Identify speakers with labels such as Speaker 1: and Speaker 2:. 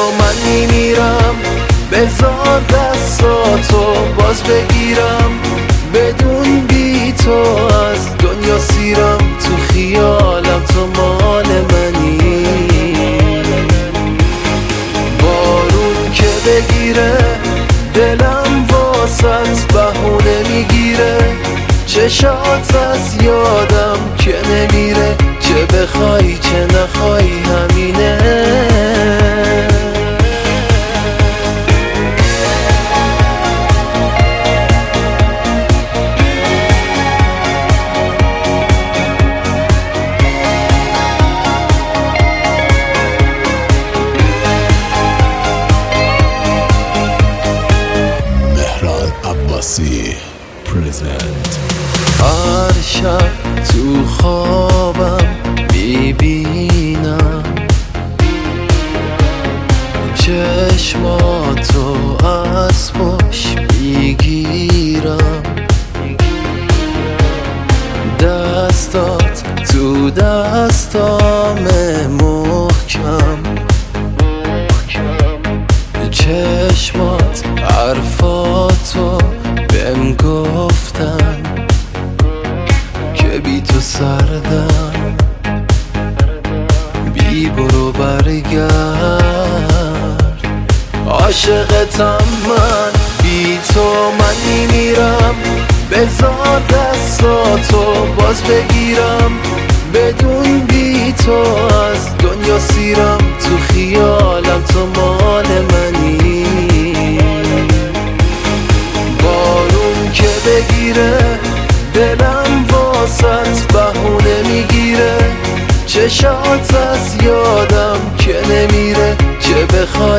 Speaker 1: من میمیرم، بذار دستاتو باز بگیرم، بدون بی تو از دنیا سیرم، تو خیالم تو مال منی. بارون که بگیره دلم واسط بهونه میگیره، چشات از یادم که نمیره، چه بخوای چه نخوای همینه.
Speaker 2: پرزنت.
Speaker 1: هر شب تو خوابم میبینم چشماتو از پاش میگیرم، دستات تو دستام محکم، چشمات حرفاتو بهم گفتن که بی تو سردم، بی برو برگرد. عاشقتم من، بی تو من میمیرم، بذار دستاتو باز بگیرم، بدون بی تو از دنیا سیرم، تو خیالم تو مال منی. بارون که بگیره دلم واسط بهونه میگیره، چشات از یادم که نمیره، چه بخوای